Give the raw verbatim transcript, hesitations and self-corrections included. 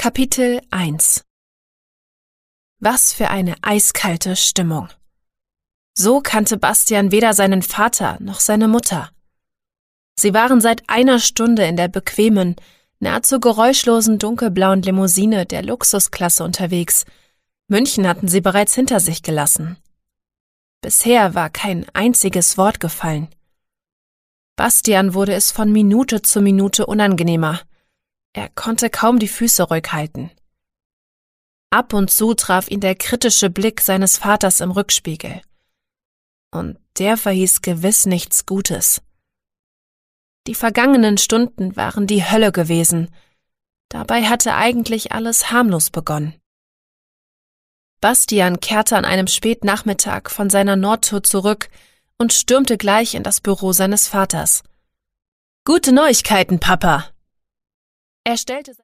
Kapitel eins. Was für eine eiskalte Stimmung. So kannte Bastian weder seinen Vater noch seine Mutter. Sie waren seit einer Stunde in der bequemen, nahezu geräuschlosen dunkelblauen Limousine der Luxusklasse unterwegs. München hatten sie bereits hinter sich gelassen. Bisher war kein einziges Wort gefallen. Bastian wurde es von Minute zu Minute unangenehmer. Er konnte kaum die Füße ruhig halten. Ab und zu traf ihn der kritische Blick seines Vaters im Rückspiegel. Und der verhieß gewiss nichts Gutes. Die vergangenen Stunden waren die Hölle gewesen. Dabei hatte eigentlich alles harmlos begonnen. Bastian kehrte an einem Spätnachmittag von seiner Nordtour zurück und stürmte gleich in das Büro seines Vaters. »Gute Neuigkeiten, Papa!« Er stellte